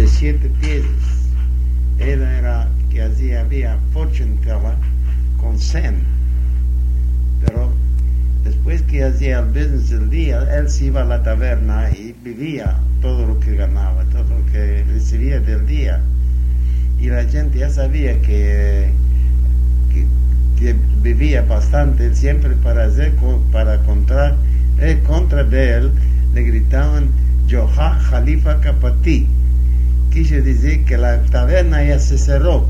de 7 pies. Él era que había fortune teller con Sen, pero después que hacía el business del día, él se iba a la taberna y vivía todo lo que ganaba, todo lo que recibía del día. Y la gente ya sabía que vivía bastante, siempre para contra de él le gritaban Johá Khalifa Kapati. Quiso decir que la taberna ya se cerró.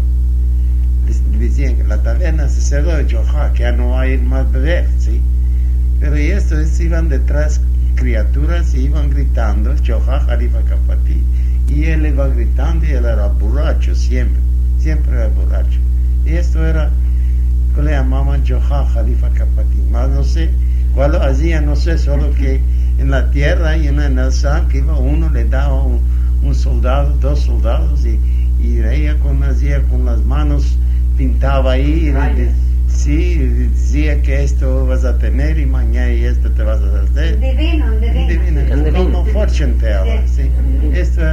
Decían que la taberna se cerró, Johá, que ya no hay más beber, ¿sí? Pero estos iban detrás criaturas y iban gritando Johá Khalifa Kapati. Y él iba gritando y él era borracho siempre era borracho. Y esto era que le llamaban Johá Khalifa Kapati. Más no sé cuál lo hacía, no sé, solo que en la tierra y en el san que iba uno le daba un soldado, 2 soldados y ella hacía con las manos, pintaba ahí y decía que esto vas a tener y mañana y esto te vas a hacer. Divino. Como fortune teller, sí. Esto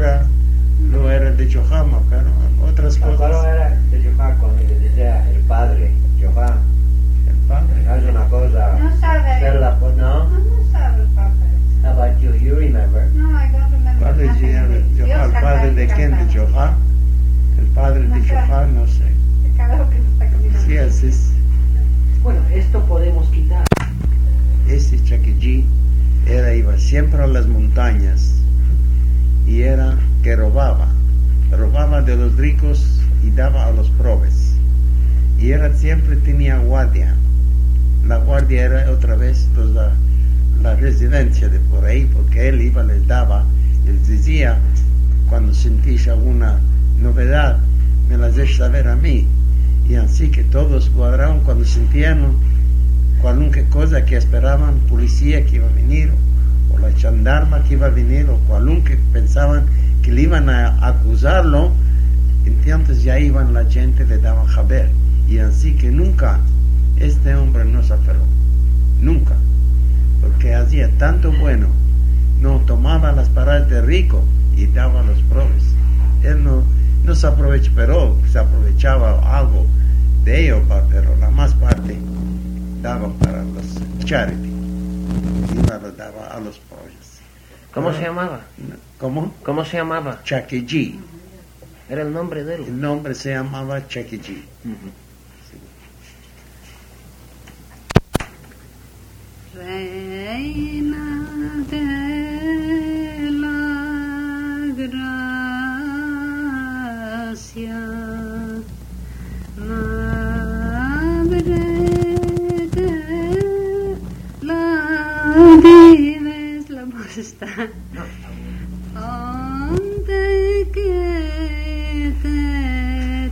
no era de Johama, pero otras cosas. ¿Cuál era de Johá cuando le decía el padre, Johá? El padre. Es una cosa. No sabe. No sabe el padre. How about you? You remember? No, I don't remember. ¿Cuál es el padre de quién? ¿De Johá? El padre de Johá, no sé. Claro que no está caminando. Sí, así es. Bueno, esto podemos quitar. Ese Chakiji iba siempre a las montañas y era que robaba de los ricos y daba a los pobres. Y siempre tenía guardia. La guardia era otra vez la residencia de por ahí, porque él iba, les daba, les decía, cuando sentís alguna novedad, me las dejes saber a mí. Y así que todos cuadraron cuando sentían cualquier cosa que esperaban, policía que iba a venir, o la gendarma que iba a venir, o cualquier pensaban que le iban a acusarlo, entonces ya iban la gente, le daban saber. Y así que nunca este hombre no se aferró, nunca, porque hacía tanto bueno, no tomaba las paradas de rico y daba a los pobres. Él no se aprovechaba, pero se aprovechaba algo de ello, pero la más parte daba para los charity y lo daba a los pobres. ¿Cómo se llamaba? ¿Cómo se llamaba? Chakiji. Era el nombre de él. El nombre se llamaba Chakiji. Reina de la gracia, madre de la dives, la voz está. Donde que te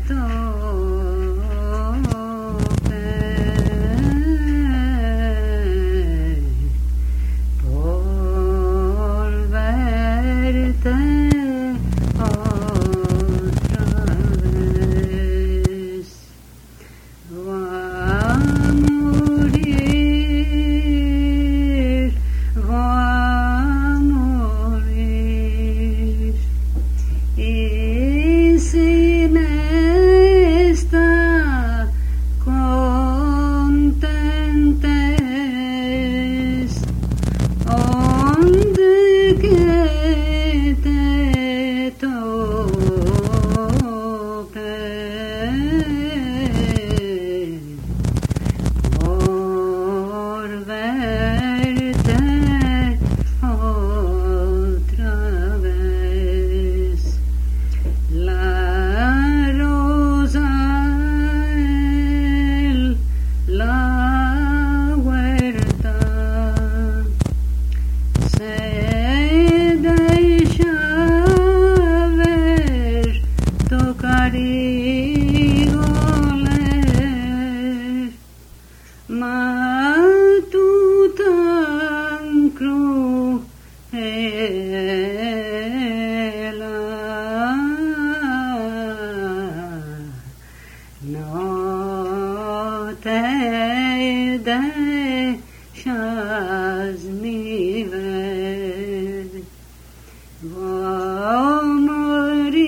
morir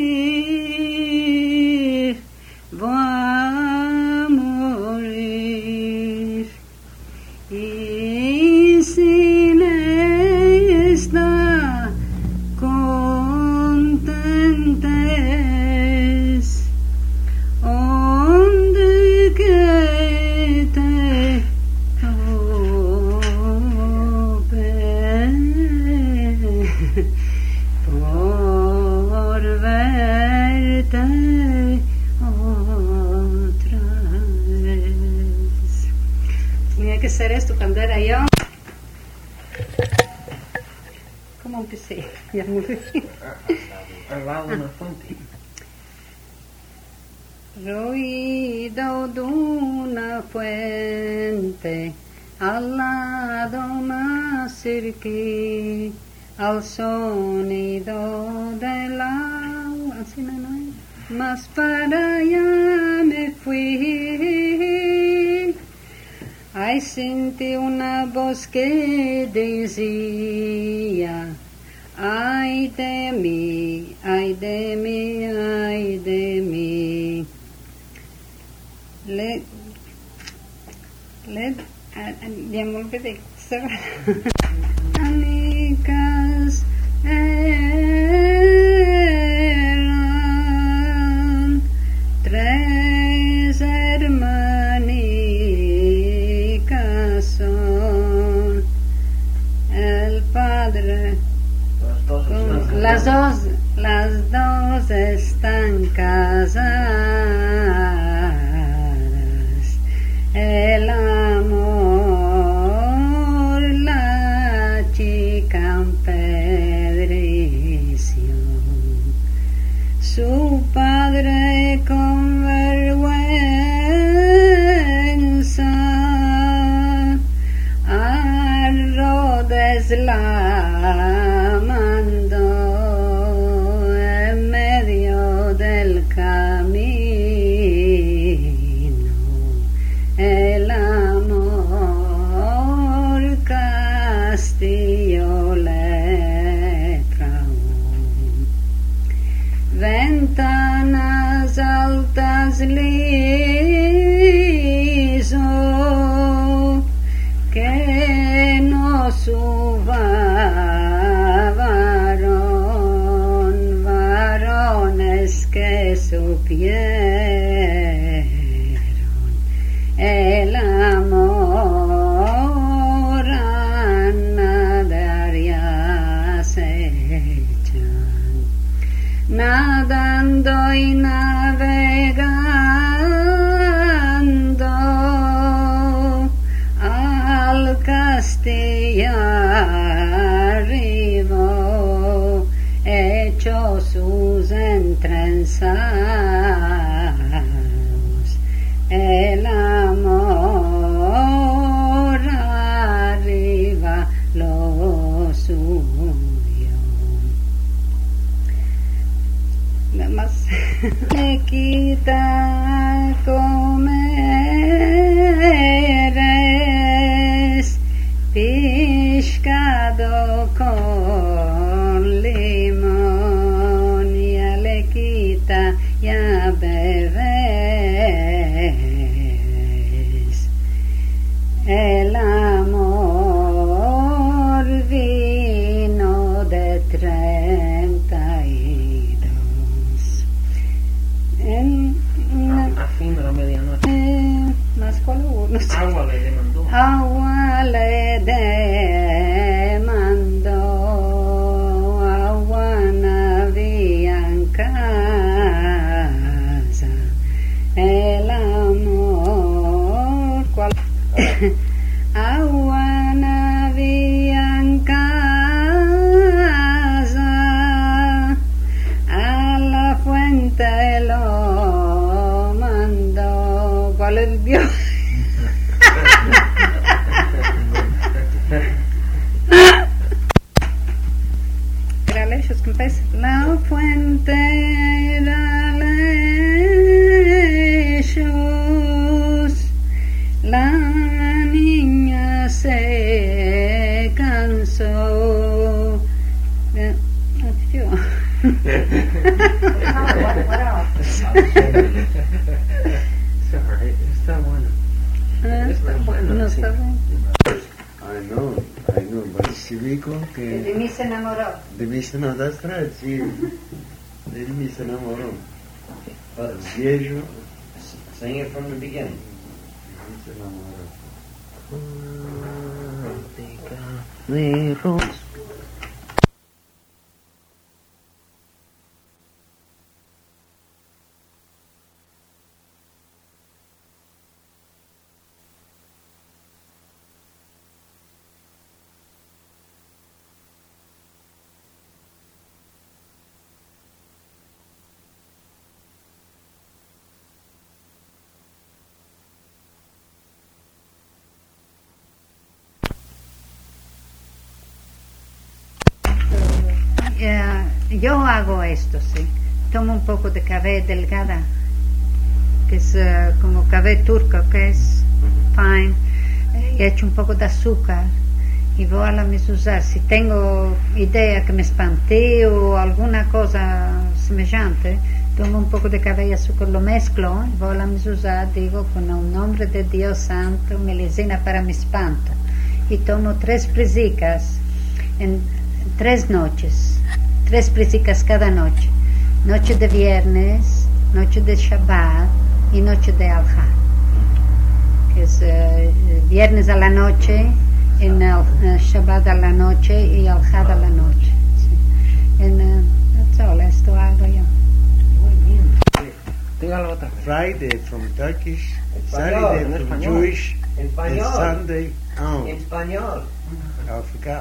empecé, ya murió. Al lado de una fuente. Ruido de una fuente, al lado más cerquí, al sonido del agua, así no hay. Más para allá me fui. Ay, sentí una voz que decía, ay de mí, ay de mí, ay de mí. Ya me olvidé. Anicas eran tres hermanicas son el padre. Las dos están casadas. El amor, la chica empedreció. Su padre con vergüenza a Rodes la mandó en medio del camino. El amor castillo le trabó. Ventanas altas liso que no suba varones que supieron el amor a nadar ya se echan, nadando y navegando al castillo arriba, hecho sus entrenzados. El amor arriba lo subió. Nada más le quita comer pescado con limón, ya le quita ya bebes. El amor vino de 32. A fin de la medianoche. Más con uno. Agua le demandó. Agua le demandó, agua no había en casa. El amor, ¿cuál? Agua no había en casa, a la fuente lo mandó. ¿Cuál es Dios? La fuente era lejos, la niña se cansó. Está bueno. Está bueno. No está bien. I know, большевику que... De mí se enamoró. De mí se enamoró, that's right, sí. De mí se enamoró. Viejo. Sing it from the beginning. Se enamoró. De Ros. yo hago esto, sí. Tomo un poco de café delgada, que es como café turco, que es fine, y echo un poco de azúcar y voy a la mezuzá. Si tengo idea que me espanté o alguna cosa semejante, tomo un poco de café y azúcar, lo mezclo y voy a la mezuzá, digo con el nombre de Dios Santo, melicina para mi espanto, y tomo 3 presicas en 3 noches, 3 presicas cada noche, noche de viernes, noche de Shabbat y noche de Alha, que es viernes a la noche, en el Shabbat a la noche y Alha a la noche. Sí. That's all, esto hago yo. Dígalo otra vez. Friday from Turkish, Español, Saturday en from español. Jewish, En and español. Sunday, En español. I forgot.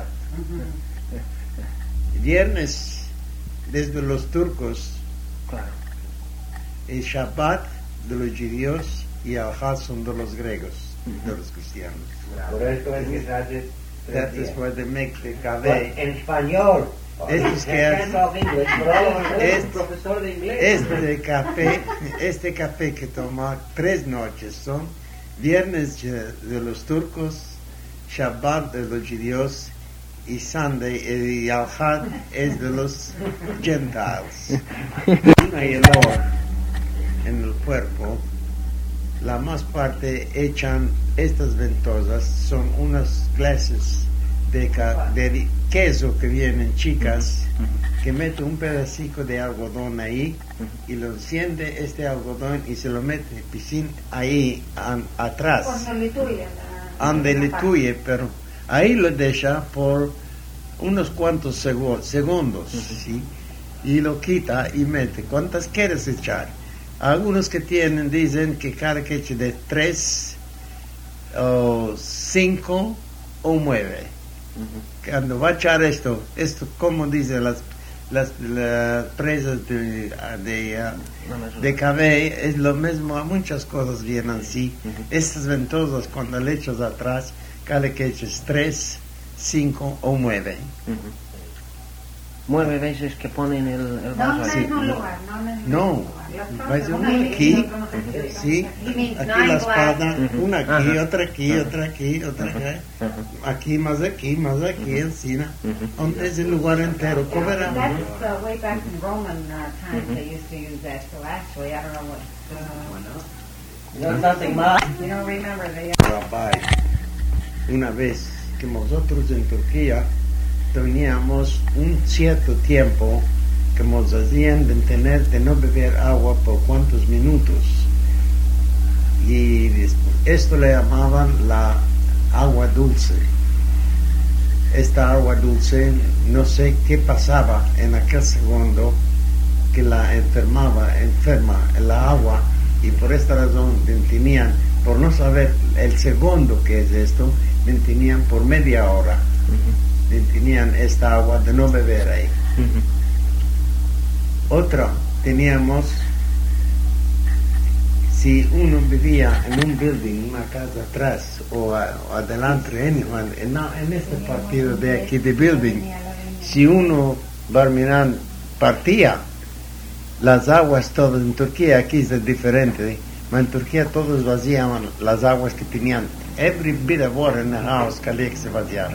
Viernes desde los turcos, Claro. el Shabbat de los judíos y Alha son de los griegos, de los cristianos. Por esto es que se hace 3 That días. is why they make the But café. en español. Esto es que I can't hace- talk English, but all of us Es- es profesor de inglés. Este café que toma 3 noches son viernes de los turcos, Shabbat de los judíos y Sunday y Al-Had es de los gentiles. Y el olor en el cuerpo, la más parte echan estas ventosas, son unas clases de queso que vienen chicas, que mete un pedacito de algodón ahí y lo enciende este algodón y se lo mete piscín ahí atrás, donde le tuye, pero ahí lo deja por unos cuantos segundos, ¿sí? Y lo quita y mete. ¿Cuántas quieres echar? Algunos que tienen dicen que cada que eche de 3 o 5 o 9. Cuando va a echar esto como dicen las presas de café, es lo mismo, a muchas cosas vienen así. Estas ventosas cuando le echas atrás, cada que eches 3, 5 o 9. 9 veces que ponen el vaso ahí. No, va a ser una aquí, sí, aquí la espada, una aquí, otra aquí, otra aquí, otra aquí, más aquí, encima, donde es el lugar entero, cobramos. That's way back in Roman times they used to use that, so actually I don't know what... No, nothing más. You don't remember the... Rabbi, una vez que nosotros en Turquía teníamos un cierto tiempo que nos hacían de no beber agua por cuantos minutos, y esto le llamaban la agua dulce. Esta agua dulce, no sé qué pasaba en aquel segundo que la enferma la agua, y por esta razón tenían, por no saber el segundo que es esto, tenían por media hora tenían esta agua de no beber ahí. Otra, teníamos, si uno vivía en un building, una casa atrás o adelante, en este partido de aquí de building, si uno Barminan partía, las aguas todas en Turquía, aquí es diferente, pero en Turquía todos vaciaban las aguas que tenían, every bit of water in the house quería que se vaciara.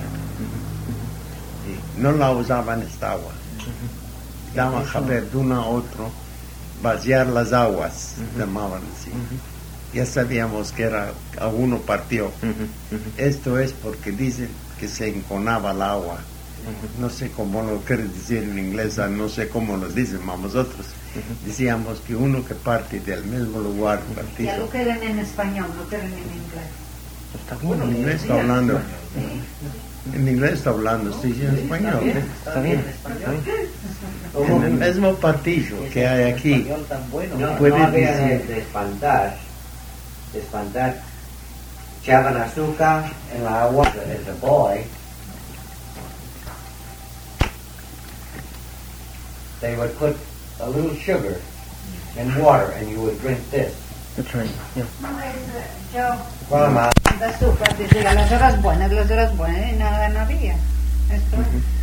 No la usaban esta agua. Daban saber de uno a otro, vaciar las aguas, llamaban así. Ya sabíamos que era, alguno partió. Esto es porque dicen que se enconaba el agua. No sé cómo lo quiere decir en inglés, no sé cómo lo dicen nosotros. Decíamos que uno que parte del mismo lugar partido. Ya lo quieren en español, no quieren en inglés. Está bien. En inglés está hablando. En inglés está hablando, estoy diciendo en español. Está bien. En el mismo partido que hay aquí, No, puede no había decir. de espantar. Echaban azúcar en la agua. As a boy, they would put a little sugar in water and you would drink this. That's right. Yeah. Yo, Mamá. de azúcar, decía las horas buenas, y nada no había. Esto